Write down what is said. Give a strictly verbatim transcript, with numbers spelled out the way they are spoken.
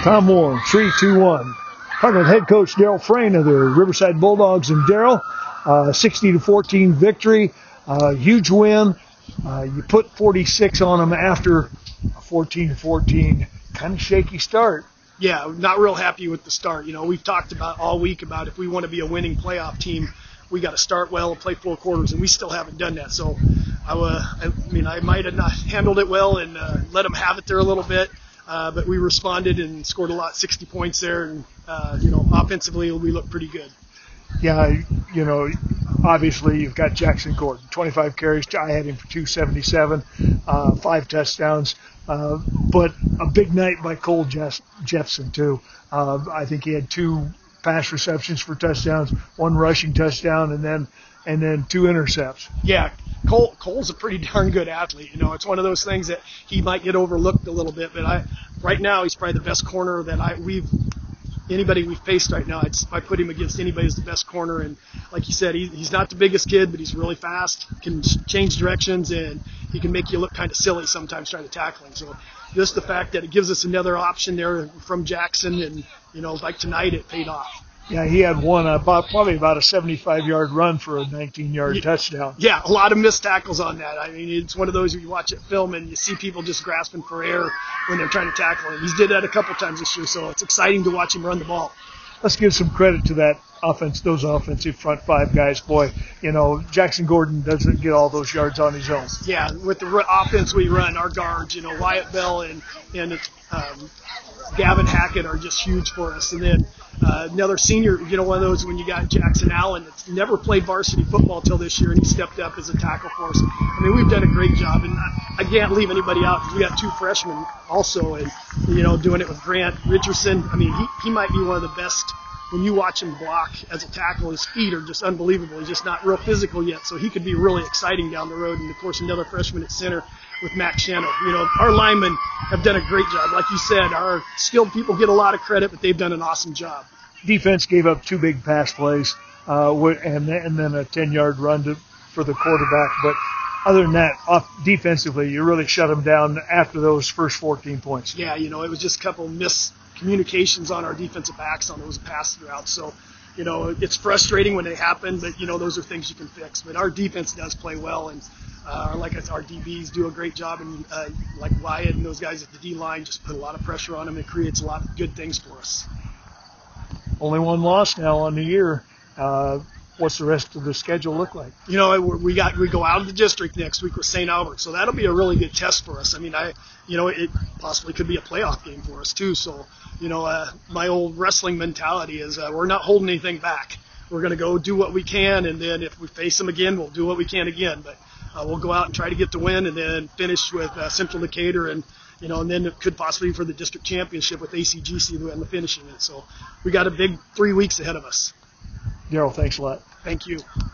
Tom Moore, three two one. Talking with head coach Daryl Frayne of the Riverside Bulldogs. And Daryl, uh, sixty to fourteen victory, uh, huge win. Uh, you put forty-six on them after a fourteen fourteen kind of shaky start. Yeah, not real happy with the start. You know, we've talked about all week about if we want to be a winning playoff team, we got to start well and play four quarters, and we still haven't done that. So, I, uh, I mean, I might have not handled it well and uh, let them have it there a little bit, uh, but we responded and scored a lot, sixty points there, and uh, you know, offensively we look pretty good. Yeah, you know, obviously you've got Jackson Gordon, twenty-five carries. I had him for two seventy-seven, uh, five touchdowns. Uh, but a big night by Cole Jeff- Jeffson, too. Uh, I think he had two pass receptions for touchdowns, one rushing touchdown, and then and then two intercepts. Yeah, Cole Cole's a pretty darn good athlete. You know, it's one of those things that he might get overlooked a little bit, but I right now he's probably the best corner that I we've anybody we've faced right now. It's, I put him against anybody as the best corner, and like you said, he, he's not the biggest kid, but he's really fast, can change directions, and he can make you look kind of silly sometimes trying to tackle him. So just the fact that it gives us another option there from Jackson, and you know, like tonight, it paid off. Yeah, he had one about probably about a seventy-five-yard run for a nineteen-yard yeah, touchdown. Yeah, a lot of missed tackles on that. I mean, it's one of those where you watch it film and you see people just grasping for air when they're trying to tackle him. He's did that a couple times this year, so it's exciting to watch him run the ball. Let's give some credit to that offense, those offensive front five guys. Boy, you know, Jackson Gordon doesn't get all those yards on his own. Yeah, with the offense we run, our guards, you know, Wyatt Bell and and um, Gavin Hackett are just huge for us. And then uh, another senior, you know, one of those when you got Jackson Allen that's never played varsity football till this year, and he stepped up as a tackle for us. I mean, we've done a great job, and I can't leave anybody out because we got two freshmen also, and, you know, doing it with Grant Richardson. I mean, he, he might be one of the best. When you watch him block as a tackle, his feet are just unbelievable. He's just not real physical yet, so he could be really exciting down the road. And, of course, another freshman at center with Max Shano. You know, our linemen have done a great job. Like you said, our skilled people get a lot of credit, but they've done an awesome job. Defense gave up two big pass plays uh, and, and then a ten-yard run to, for the quarterback. But other than that, off defensively, you really shut them down after those first fourteen points. Yeah, you know, it was just a couple miss communications on our defensive backs on those pass routes. So, you know, it's frustrating when they happen, but, you know, those are things you can fix. But our defense does play well, and uh, like I said, our D Bs do a great job, and uh, like Wyatt and those guys at the D-line just put a lot of pressure on them. It creates a lot of good things for us. Only one loss now on the year. Uh, what's the rest of the schedule look like? You know, we got we go out of the district next week with Saint Albert, so that'll be a really good test for us. I mean, I, you know, it possibly could be a playoff game for us too. So, you know, uh, my old wrestling mentality is uh, we're not holding anything back. We're going to go do what we can, and then if we face them again, we'll do what we can again. But uh, we'll go out and try to get the win, and then finish with uh, Central Decatur, and you know, and then it could possibly be for the district championship with A C G C and the finishing it. So we got a big three weeks ahead of us. Daryl, thanks a lot. Thank you.